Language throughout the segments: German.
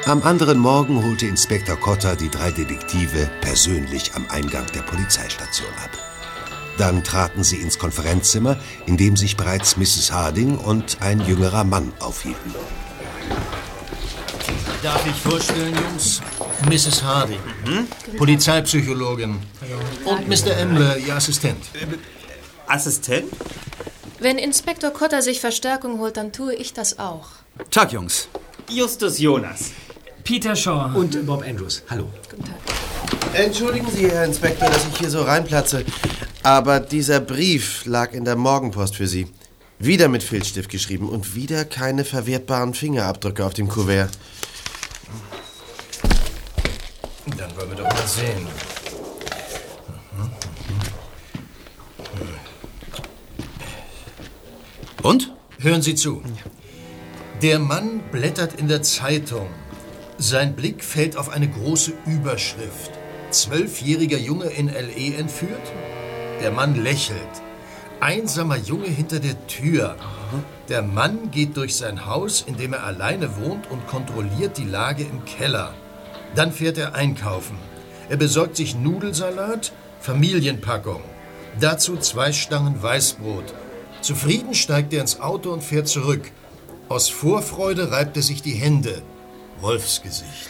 Am anderen Morgen holte Inspektor Cotter die 3 Detektive persönlich am Eingang der Polizeistation ab. Dann traten sie ins Konferenzzimmer, in dem sich bereits Mrs. Harding und ein jüngerer Mann aufhielten. Darf ich vorstellen, Jungs? Mrs. Harding, Polizeipsychologin. Und Mr. Embler, Ihr Assistent. Assistent? Wenn Inspektor Cotter sich Verstärkung holt, dann tue ich das auch. Tag, Jungs. Justus Jonas. Peter Shaw. Und Bob Andrews. Hallo. Guten Tag. Entschuldigen Sie, Herr Inspektor, dass ich hier so reinplatze, aber dieser Brief lag in der Morgenpost für Sie. Wieder mit Filzstift geschrieben und wieder keine verwertbaren Fingerabdrücke auf dem Kuvert. Dann wollen wir doch mal sehen. Und? Hören Sie zu. Der Mann blättert in der Zeitung. Sein Blick fällt auf eine große Überschrift. 12-jähriger Junge in L.A. entführt? Der Mann lächelt. Einsamer Junge hinter der Tür. Der Mann geht durch sein Haus, in dem er alleine wohnt, und kontrolliert die Lage im Keller. Dann fährt er einkaufen. Er besorgt sich Nudelsalat, Familienpackung. Dazu 2 Stangen Weißbrot. Zufrieden steigt er ins Auto und fährt zurück. Aus Vorfreude reibt er sich die Hände. Wolfsgesicht.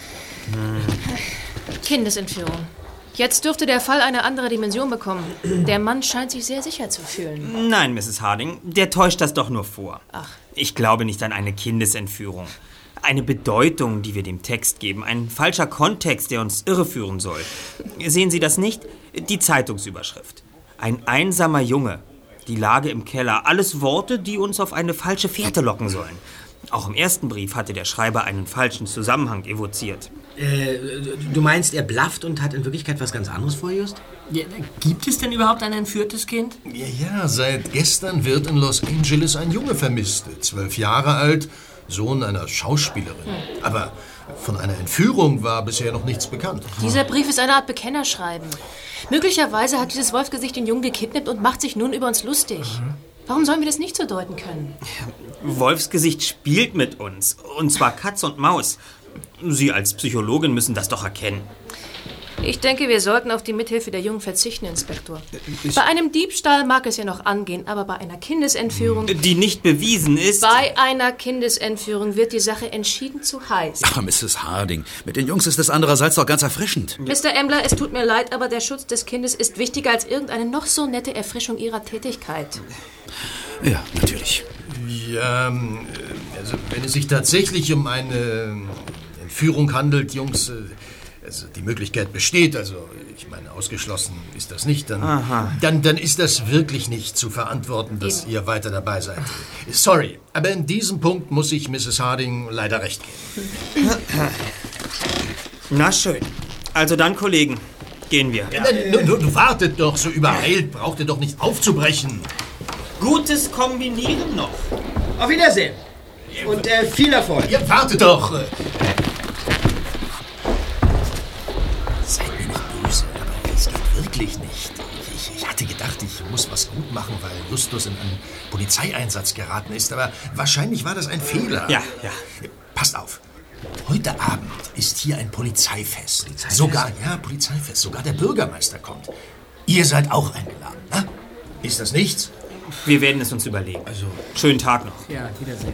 Kindesentführung. Jetzt dürfte der Fall eine andere Dimension bekommen. Der Mann scheint sich sehr sicher zu fühlen. Nein, Mrs. Harding, der täuscht das doch nur vor. Ach. Ich glaube nicht an eine Kindesentführung. Eine Bedeutung, die wir dem Text geben. Ein falscher Kontext, der uns irreführen soll. Sehen Sie das nicht? Die Zeitungsüberschrift. Ein einsamer Junge. Die Lage im Keller. Alles Worte, die uns auf eine falsche Fährte locken sollen. Auch im ersten Brief hatte der Schreiber einen falschen Zusammenhang evoziert. Du meinst, er blafft und hat in Wirklichkeit was ganz anderes vor, Just? Ja, gibt es denn überhaupt ein entführtes Kind? Ja, seit gestern wird in Los Angeles ein Junge vermisst. 12 Jahre alt, Sohn einer Schauspielerin. Aber von einer Entführung war bisher noch nichts bekannt. Dieser Brief ist eine Art Bekennerschreiben. Möglicherweise hat dieses Wolfsgesicht den Jungen gekidnappt und macht sich nun über uns lustig. Warum sollen wir das nicht so deuten können? Wolfsgesicht spielt mit uns. Und zwar Katz und Maus. Sie als Psychologin müssen das doch erkennen. Ich denke, wir sollten auf die Mithilfe der Jungen verzichten, Inspektor. Bei einem Diebstahl mag es ja noch angehen, aber bei einer Kindesentführung... Die nicht bewiesen ist... Bei einer Kindesentführung wird die Sache entschieden zu heiß. Ach, Mrs. Harding, mit den Jungs ist es andererseits doch ganz erfrischend. Mr. Embler, es tut mir leid, aber der Schutz des Kindes ist wichtiger als irgendeine noch so nette Erfrischung Ihrer Tätigkeit. Ja, natürlich. Ja, also wenn es sich tatsächlich um eine Entführung handelt, Jungs... Also die Möglichkeit besteht, also ich meine, ausgeschlossen ist das nicht, dann ist das wirklich nicht zu verantworten, dass ihr weiter dabei seid. Sorry, aber in diesem Punkt muss ich Mrs. Harding leider recht geben. Na schön. Also dann, Kollegen, gehen wir. Ja, du wartet doch, so übereilt braucht ihr doch nicht aufzubrechen. Gutes Kombinieren noch. Auf Wiedersehen. Und viel Erfolg. Ihr wartet doch. Wirklich nicht. Ich hatte gedacht, ich muss was gut machen, weil Justus in einen Polizeieinsatz geraten ist. Aber wahrscheinlich war das ein Fehler. Ja. Passt auf. Heute Abend ist hier ein Polizeifest. Polizeifest. Sogar der Bürgermeister kommt. Ihr seid auch eingeladen, ne? Ist das nichts? Wir werden es uns überlegen. Also, schönen Tag noch. Ja, Wiedersehen.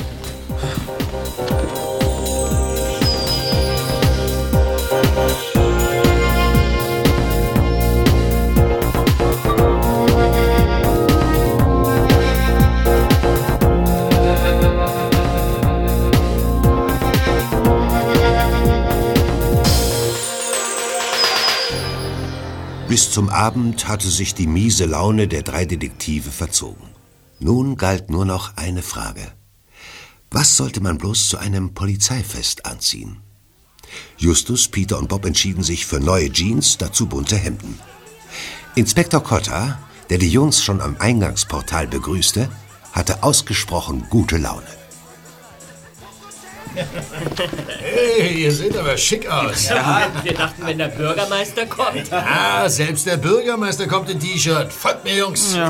Bis zum Abend hatte sich die miese Laune der 3 Detektive verzogen. Nun galt nur noch eine Frage. Was sollte man bloß zu einem Polizeifest anziehen? Justus, Peter und Bob entschieden sich für neue Jeans, dazu bunte Hemden. Inspektor Cotter, der die Jungs schon am Eingangsportal begrüßte, hatte ausgesprochen gute Laune. Hey, ihr seht aber schick aus. Ja, wir dachten, wenn der Bürgermeister kommt. Ah, selbst der Bürgermeister kommt in T-Shirt. Folgt mir, Jungs. Ja.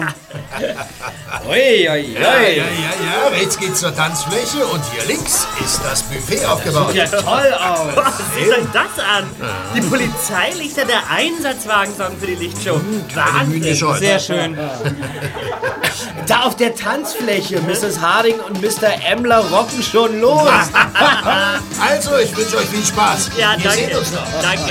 Ja. Jetzt geht's zur Tanzfläche und hier links ist das Buffet aufgebaut. Ja, toll aus. Seht euch das an. Die Polizeilichter der Einsatzwagen sorgen für die Lichtshow. Wahnsinn. Sehr schön. Da auf der Tanzfläche, Mrs. Harding und Mr. Emmler rocken schon los. Also, ich wünsche euch viel Spaß. Ja, Wir sehen uns noch. Danke.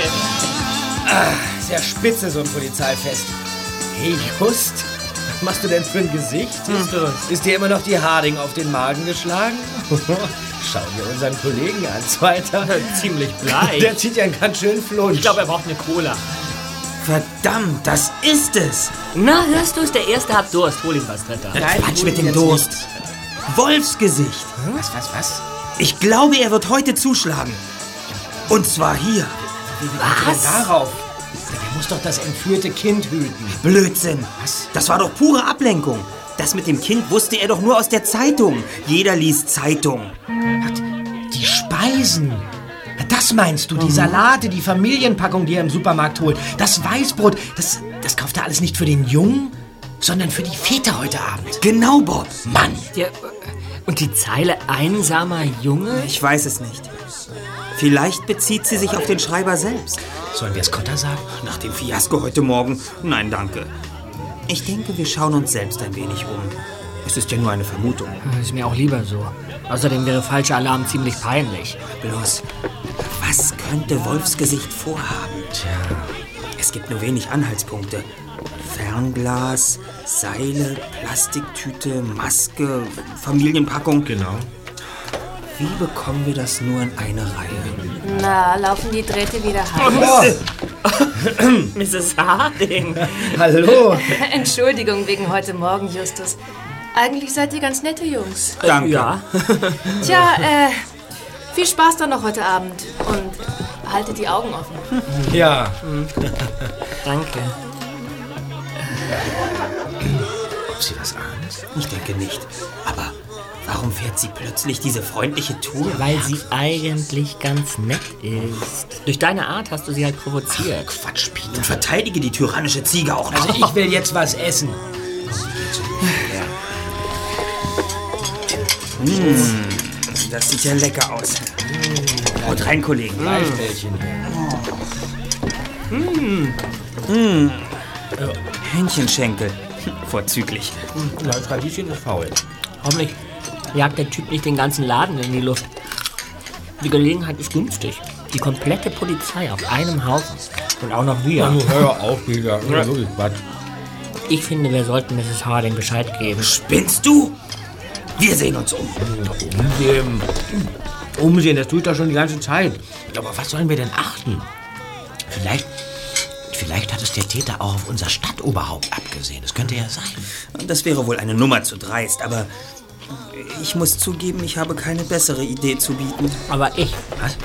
Sehr spitze, so ein Polizeifest. Hey, Just, was machst du denn für ein Gesicht? Ist dir immer noch die Harding auf den Magen geschlagen? Schau dir unseren Kollegen an, Zweiter. Ziemlich bleich. Der zieht ja einen ganz schönen Flunsch. Ich glaube, er braucht eine Cola. Verdammt, das ist es. Na, hörst du es? Der Erste hat Durst. Hol ihm was, Dritter. Quatsch mit dem Durst. Wolfsgesicht. Was? Ich glaube, er wird heute zuschlagen. Und zwar hier. Was? Darauf? Der muss doch das entführte Kind hüten. Blödsinn. Was? Das war doch pure Ablenkung. Das mit dem Kind wusste er doch nur aus der Zeitung. Jeder liest Zeitung. Die Speisen. Das meinst du, die Salate, die Familienpackung, die er im Supermarkt holt. Das Weißbrot, das kauft er alles nicht für den Jungen, sondern für die Väter heute Abend. Genau, Bob. Mann. Ja, und die Zeile einsamer Junge? Ich weiß es nicht. Vielleicht bezieht sie sich auf den Schreiber selbst. Sollen wir es Kotter sagen? Nach dem Fiasko heute Morgen? Nein, danke. Ich denke, wir schauen uns selbst ein wenig um. Es ist ja nur eine Vermutung. Ist mir auch lieber so. Außerdem wäre falscher Alarm ziemlich peinlich. Bloß, was könnte Wolfsgesicht vorhaben? Tja. Es gibt nur wenig Anhaltspunkte. Fernglas, Seile, Plastiktüte, Maske, Familienpackung. Genau. Wie bekommen wir das nur in eine Reihe? Na, laufen die Drähte wieder heiß? Mrs. Harding. Hallo. Entschuldigung wegen heute Morgen, Justus. Eigentlich seid ihr ganz nette Jungs. Danke. Ja. Tja, viel Spaß dann noch heute Abend. Und haltet die Augen offen. Ja. Danke. Ob sie was ahnt? Ich denke nicht. Aber warum fährt sie plötzlich diese freundliche Tour? Weil sie eigentlich ganz nett ist. Durch deine Art hast du sie halt provoziert. Quatsch, Peter. Und verteidige die tyrannische Ziege auch noch. Also ich will jetzt was essen. Das sieht ja lecker aus. Haut rein, Kollegen. Fleischbällchen. Hähnchenschenkel. Vorzüglich. Das Radieschen ist faul. Hoffentlich jagt der Typ nicht den ganzen Laden in die Luft. Die Gelegenheit ist günstig. Die komplette Polizei auf einem Haufen. Und auch noch wir. Hör auf, Peter. Ja. Wirklich Quatsch. Ich finde, wir sollten Mrs. Harding Bescheid geben. Spinnst du? Wir sehen uns um. Umsehen, das tue ich doch schon die ganze Zeit. Aber was sollen wir denn achten? Vielleicht hat es der Täter auch auf unser Stadtoberhaupt abgesehen. Das könnte ja sein. Das wäre wohl eine Nummer zu dreist, aber ich muss zugeben, ich habe keine bessere Idee zu bieten. Aber ich. Was?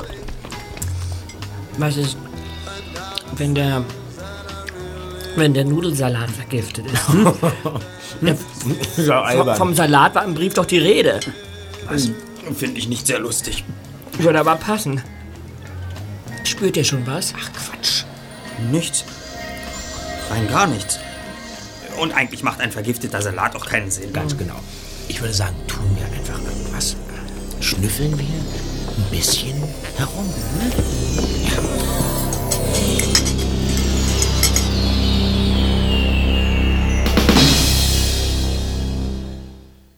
Was ist, wenn der Nudelsalat vergiftet ist? Vom Salat war im Brief doch die Rede. Das finde ich nicht sehr lustig. Würde aber passen. Spürt ihr schon was? Ach, Quatsch. Nichts. Rein gar nichts. Und eigentlich macht ein vergifteter Salat auch keinen Sinn. Ganz genau. Ich würde sagen, tun wir einfach irgendwas. Schnüffeln wir ein bisschen herum. Ja.